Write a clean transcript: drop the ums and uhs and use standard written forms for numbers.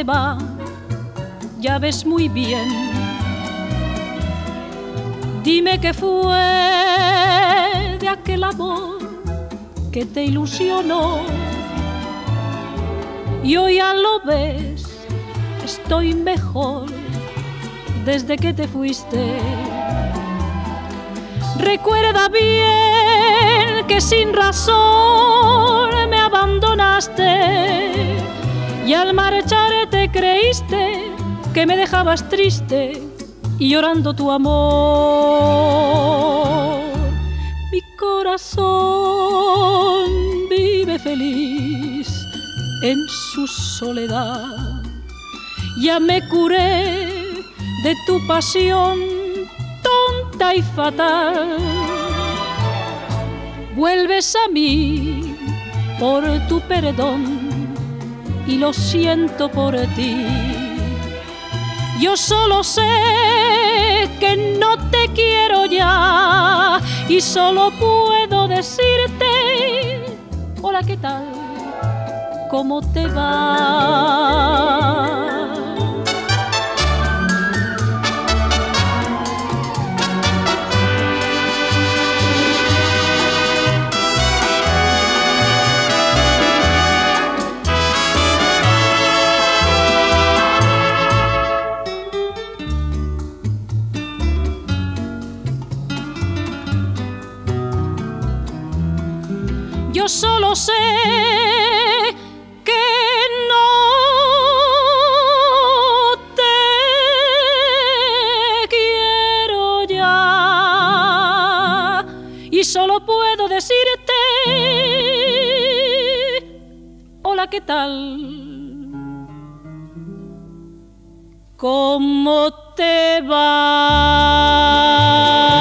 se va, ya ves muy bien. Dime qué fue de aquel amor que te ilusionó. Y hoy ya lo ves, estoy mejor desde que te fuiste. Recuerda bien que sin razón me abandonaste y al marcharte creíste que me dejabas triste y llorando tu amor. Mi corazón vive feliz en su soledad. Ya me curé de tu pasión tonta y fatal. Vuelves a mí por tu perdón y lo siento por ti. Yo solo sé que no te quiero ya y solo puedo decirte: hola, ¿qué tal? ¿Cómo te va? Yo solo sé que no te quiero ya y solo puedo decirte: hola, ¿qué tal? ¿Cómo te va?